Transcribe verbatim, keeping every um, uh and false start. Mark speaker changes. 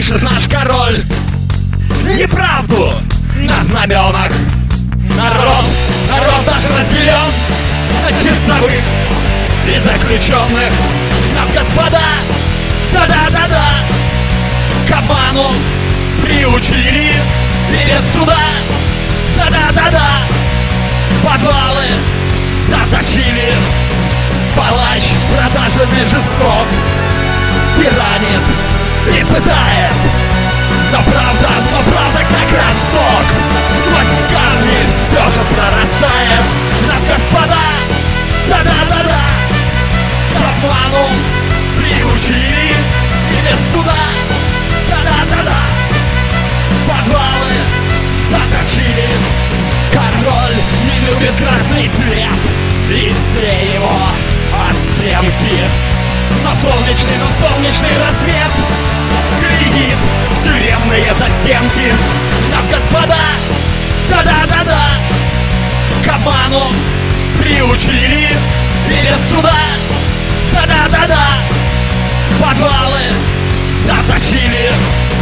Speaker 1: пишет наш король неправду на знаменах. Народ, народ даже разделен на часовых и заключенных. Нас, господа, да-да-да-да, к обману приучили и без суда. Да-да-да-да, подвалы заточили. Палач продажный жесток тиранит и пытает. Но правда, но правда как росток сквозь камни все же прорастает. Нас, господа, да-да-да-да, к обману приучили и без суда. Да-да-да-да, подвалы заточили. Король не любит красный цвет и все его оттенки. Но солнечный, но солнечный рассвет глядит в тюремные застенки. Нас, господа, да-да-да-да, к обману приучили и без суда. Да-да-да-да, подвалы заточили.